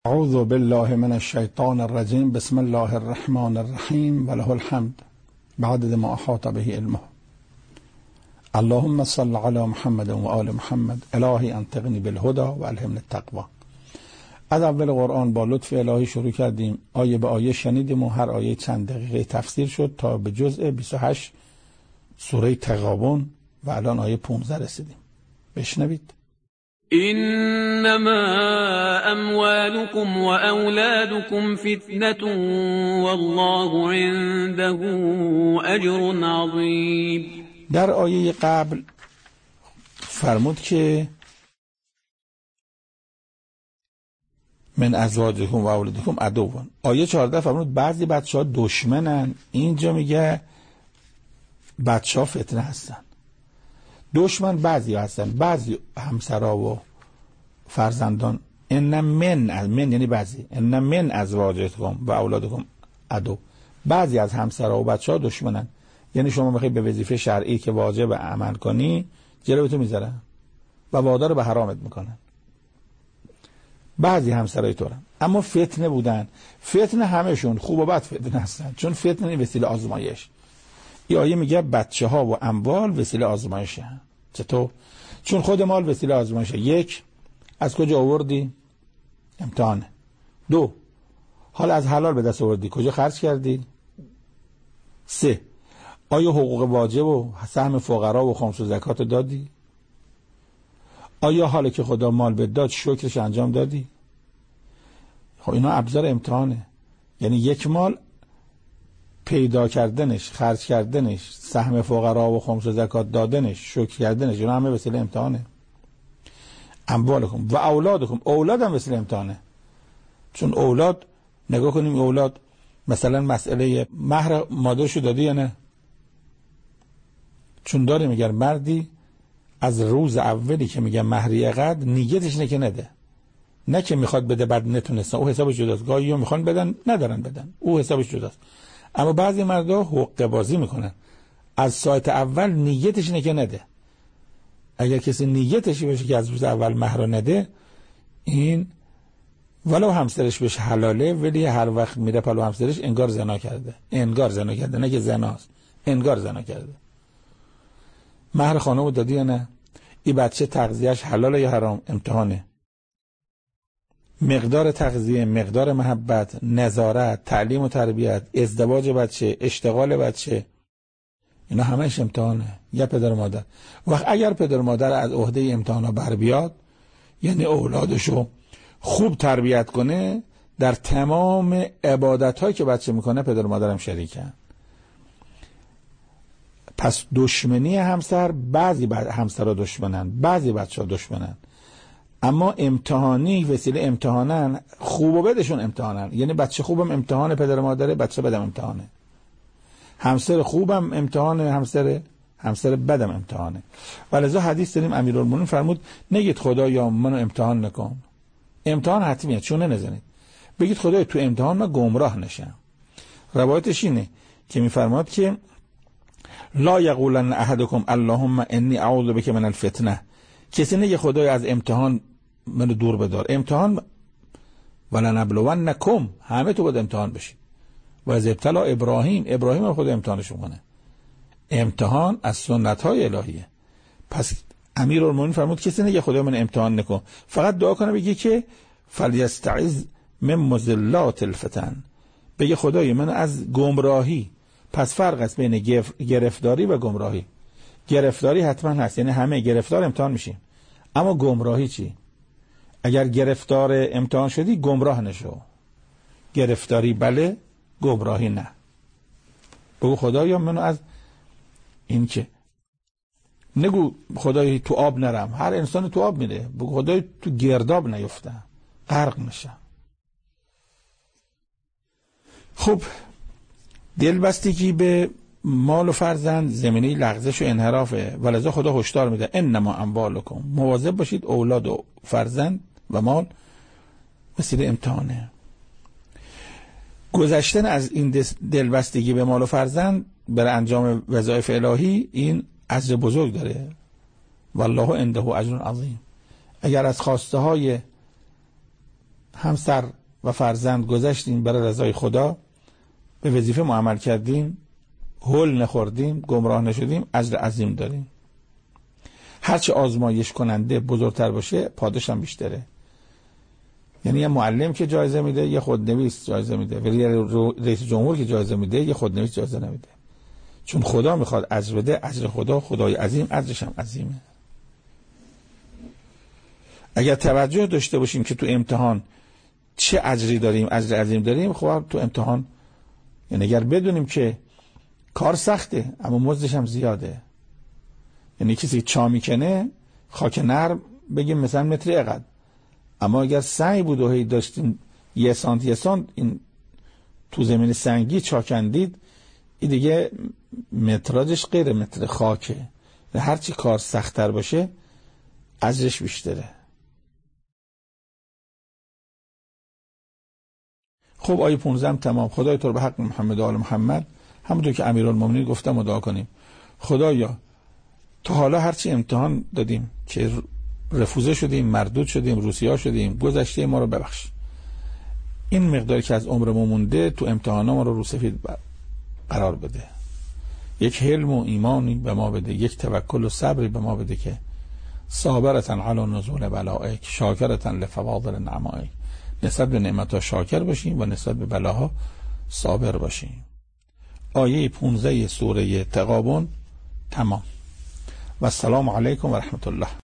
اعوذ بالله من الشیطان الرجیم. بسم الله الرحمن الرحیم و له الحمد بعدد ما احاط به علمه. اللهم صل علی محمد و آل محمد. الهی انطقنی بالهدى و الهمنی التقوی. از اول قرآن با لطف الهی شروع کردیم، آیه به آیه شنیدیم و هر آیه چند دقیقه تفسیر شد تا به جزء 28 سوره تغابن و الان آیه 15 رسیدیم. بشنوید. إنما أموالكم وأولادكم فتنة والله عنده أجر عظيم. در آیه قبل فرمود که من ازواجکم و اولادکم عدوون. آیه 14 فرمود بعضی بچه‌ها دشمنن. اینجا میگه بچه‌ها فتنه هستن. دشمن بعضی هستن، بعضی همسرا و فرزندان. ان من یعنی بعضی، ان من ازواجکم و اولادکم عدو. بعضی از همسرا و بچه‌ها دشمنن، یعنی شما میخوای به وظیفه شرعی که واجب عمل کنی جلوتو میذارن و وادار به حرامت میکنن. بعضی همسرای طورن، اما فتنه بودن. فتنه همشون خوب و بد فتنه هستن، چون فتنه وسیله آزمایش. این آیه میگه بچه ها و اموال وسیله آزمایشه. چطور؟ چون خود مال وسیله آزمایشه. یک، از کجا آوردی؟ امتحانه. دو، حال از حلال به دست آوردی، کجا خرج کردی؟ سه، آیا حقوق واجب و سهم فقرا و خمس و زکات دادی؟ آیا حالا که خدا مال بهت داد شکرش انجام دادی؟ خب اینا ابزار امتحانه. یعنی یک مال پیدا کردنش، خرج کردنش، سهم فقرا و خمس و زکات دادنش، شکر کردنش، اینا همه وسیله امتحانه. اموالکم و اولادکم، اولاد هم وسیله امتحانه. چون اولاد، نگاه کنیم اولاد مثلا مسئله مهر مادرشو دادی یا نه؟ چون داره میگن مردی از روز اولی که میگن مهری قد نیتش نه که نده، نه که میخواد بده بعد نتونستن، او حسابش جداست. گاهی میخوان بدن ندارن بدن، او حسابش جداست. اما بعضی مردا حقه بازی میکنن، از ساعت اول نیتش نه که نده. اگر کسی نیتشی باشه که از روز اول مهر نده، این ولو همسرش بهش حلاله ولی هر وقت میره پلو همسرش انگار زنا کرده. انگار زنا کرده، نه که زناست، انگار زنا کرده. مهر خانمو دادی یا نه؟ این بچه تغذیهش حلاله یا حرام؟ امتحانه. مقدار تغذیه، مقدار محبت، نظارت، تعلیم و تربیت، ازدواج بچه، اشتغال بچه، اینا همهش امتحانه. یا پدر و مادر وقت اگر پدر و مادر از عهده امتحانا بر بیاد، یعنی اولادشو خوب تربیت کنه، در تمام عبادت‌هایی که بچه میکنه پدر و مادرم شریکن. پس دشمنی همسر، بعضی همسرها دشمنن، بعضی بچه‌ها دشمنن، اما امتحانی وسیله امتحانن. خوب و بدشون امتحانن. یعنی بچه خوبم امتحان پدر و مادره، بچه بدم امتحانه. همسر خوبم امتحانه، همسر بدم امتحانه. ولذا حدیث داریم امیرالمومنین فرمود نگید خدایا منو امتحان نکن. امتحان حتمیه، چونه نزنید. بگید خدایا تو امتحان من گمراه نشم. روایتش اینه که میفرماد که لا یقولن احدکم اللهم انی اعوذ بک من الفتنه. کسی نگه خدایا از امتحان منو دور بدار. امتحان ولنبلونکم، همه تو باید امتحان بشید. و از ابتلا ابراهیم هم خود امتحانش میکنه. امتحان از سنت های الهیه. پس امیرالمومنین فرمود کسی نگه خدایا من امتحان نکن، فقط دعا کنه بگی که فلیستعذ من مضلات الفتن، بگه خدایا من از گمراهی. پس فرق است بین گرفتاری و گمراهی. گرفتاری حتما هست، یعنی همه گرفتار امتحان میشیم، اما گمراهی چی؟ اگر گرفتار امتحان شدی گمراه نشو. گرفتاری بله، گمراهی نه. بگو خدایا منو از این که، نگو خدای تو آب نرم، هر انسان تو آب میره. بگو خدای تو گرداب نیفتم، غرق نشم. خب دلبستگی به مال و فرزند زمینه لغزش و انحرافه. ولذا خدا هشدار میده انما اموالکم، مواظب باشید اولاد و فرزند و مال وسیله امتحانه. گذشتن از این دلبستگی به مال و فرزند برای انجام وظایف الهی، این اجر بزرگ داره. والله عنده اجر عظیم. اگر از خواسته های همسر و فرزند گذاشتیم برای رضای خدا، به وظیفه عمل کردیم، هول نخوردیم، گمراه نشدیم، اجر عظیم داریم. هرچه آزمایش کننده بزرگتر باشه پاداش هم بیشتره. یعنی یه معلم که جایزه میده یه خودنویس جایزه میده، ولی رئیس جمهور که جایزه میده یه خودنویس جایزه نمیده. چون خدا میخواد اجر بده، اجر خدا خدای عظیم، اجرش هم عظیمه. اگر توجه داشته باشیم که تو امتحان چه اجری داریم، اجر عظیم داریم، خب تو امتحان یعنی اگر بدونیم که کار سخته اما مزدش هم زیاده، یعنی کسی چا میکنه خاک نرم بگیم مثلا متر اقد، اما اگر سنگ بود و هی داشتیم یه سانت این تو زمین سنگی چا کندید، این دیگه متراژش غیر متر خاکه. هرچی کار سخت‌تر باشه اجرش بیشتره. خب آیه 15 تمام. خدای تو رو به حق محمد و آل محمد، همونطور که امیرالمومنین گفتم و دعا کنیم. خدایا تا حالا هرچی امتحان دادیم که رفوزه شدیم، مردود شدیم، روسیا شدیم، گذشته ما رو ببخش. این مقداری که از عمرمون مونده تو امتحانا ما رو سفید قرار بده. یک حلم و ایمانی به ما بده، یک توکل و صبری به ما بده که صابرتن علی نزول بلائک شاکرتن لفواضل نعمائک، نسبت به نعمت‌ها شاکر باشیم و نسبت به بلاها صابر باشیم. آیه 15 سوره تغابن تمام. و السلام علیکم و رحمت الله.